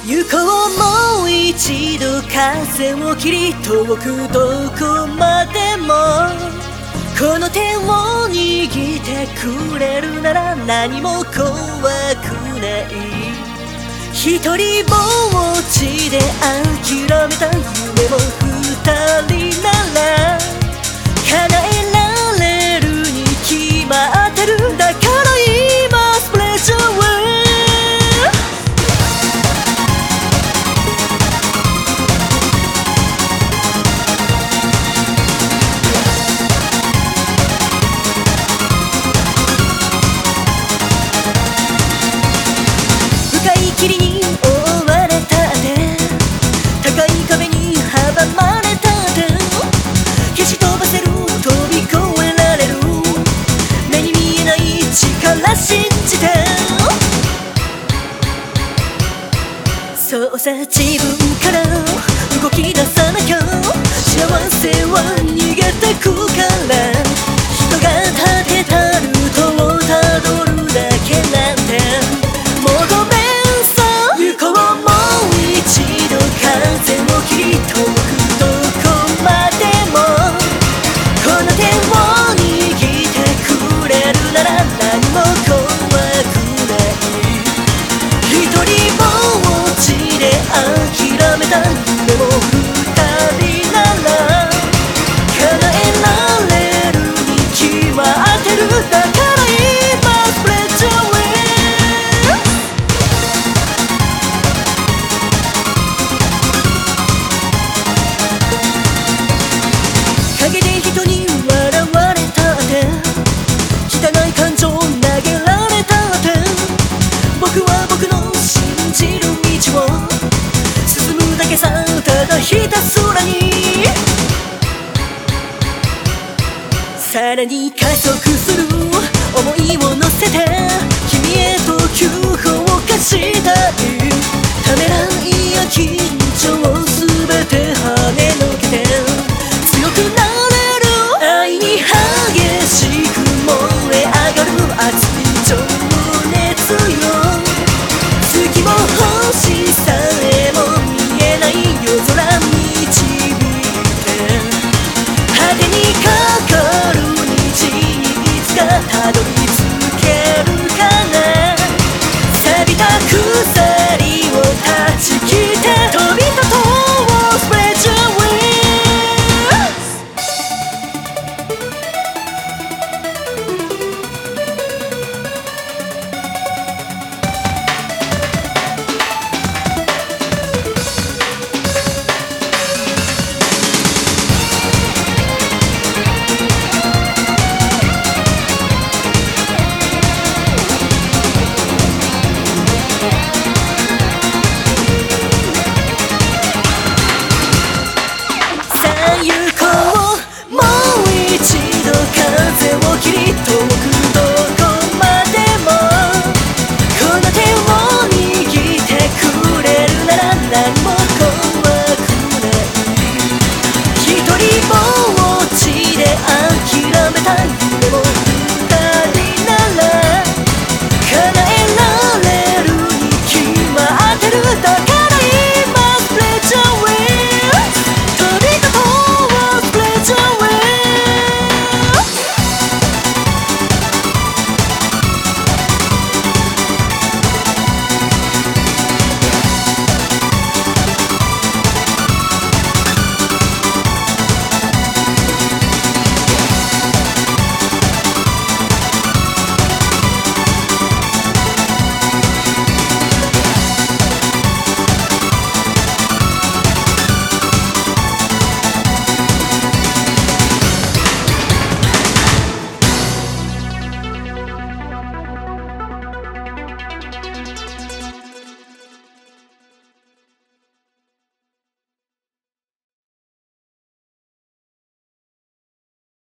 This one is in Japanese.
行こうもう一度風を切り遠くどこまでもこの手を握ってくれるなら何も怖くない一人ぼっちで諦めた夢も二人なら叶えられるに決まってるだから今スプレッシャー霧に覆われたって高い壁に阻まれたって消し飛ばせる飛び越えられる目に見えない力信じてそうさ自分から動き出さなきゃ幸せは逃げてくから人が立てたルートをたどるだけなんて求め風を切り遠くどこまでもこの手を握ってくれるなら何も怖くない一人ぼっちで諦めた夢も二人なら叶えられるに決まってるだから今スプレッシャー陰で人に笑われたって汚い感情投げられたって僕は僕の信じる道を進むだけさただひたすらにさらに加速する想いを乗せて君へと急降下した